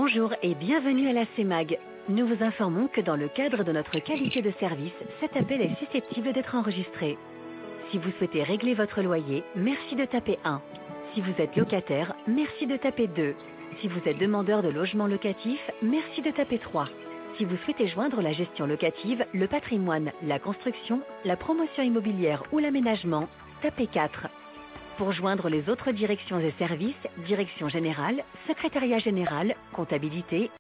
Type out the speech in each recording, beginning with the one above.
Bonjour et bienvenue à la CEMAG. Nous vous informons que dans le cadre de notre qualité de service, cet appel est susceptible d'être enregistré. Si vous souhaitez régler votre loyer, merci de taper 1. Si vous êtes locataire, merci de taper 2. Si vous êtes demandeur de logement locatif, merci de taper 3. Si vous souhaitez joindre la gestion locative, le patrimoine, la construction, la promotion immobilière ou l'aménagement, tapez 4. Pour joindre les autres directions et services, direction générale, secrétariat général, comptabilité.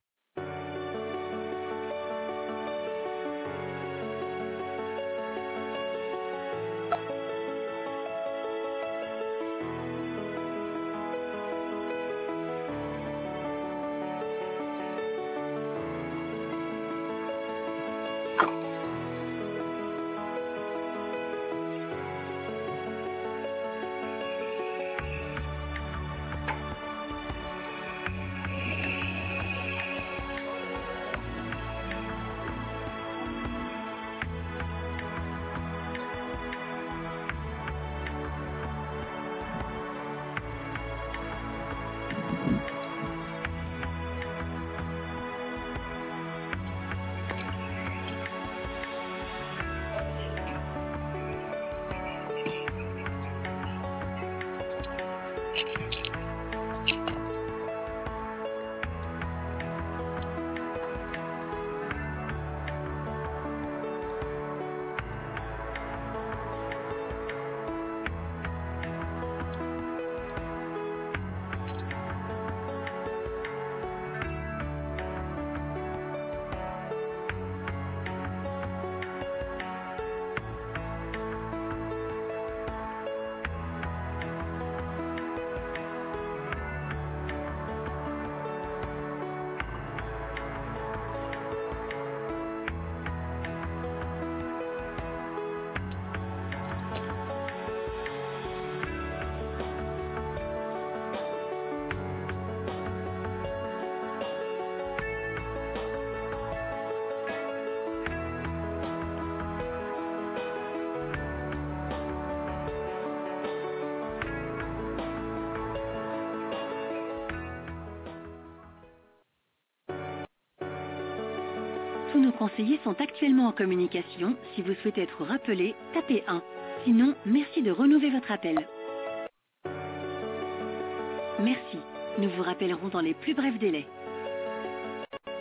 Tous nos conseillers sont actuellement en communication. Si vous souhaitez être rappelé, tapez 1. Sinon, merci de renouveler votre appel. Merci. Nous vous rappellerons dans les plus brefs délais.